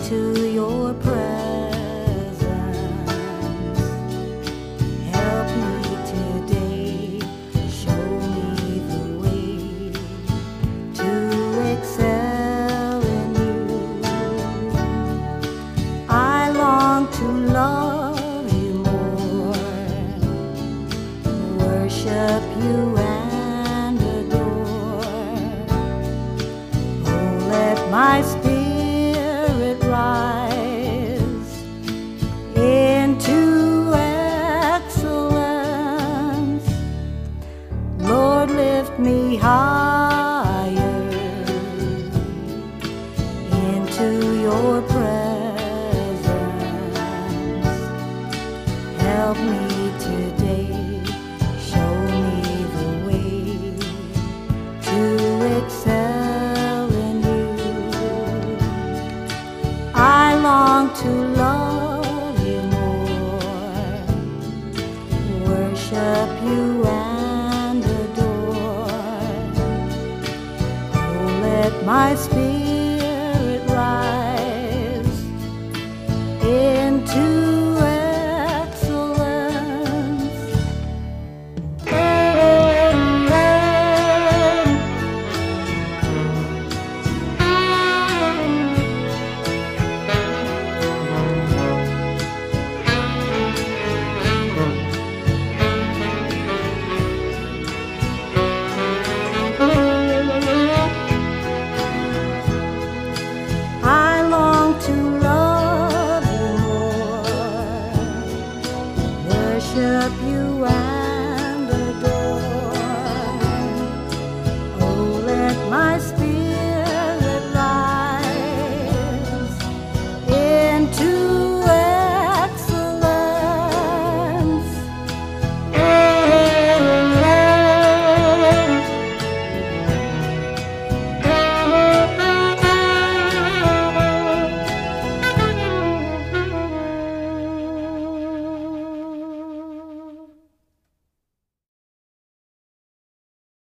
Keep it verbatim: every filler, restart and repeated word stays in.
into your presence. Help me today, show me the way to excel in you. I long to love you more, worship you and adore. Oh, let my spirit rise into excellence. Lord, lift me higher into your presence. Help me today, show me the way to excel in you. I long to love you more, worship you and adore. Oh, let my spirit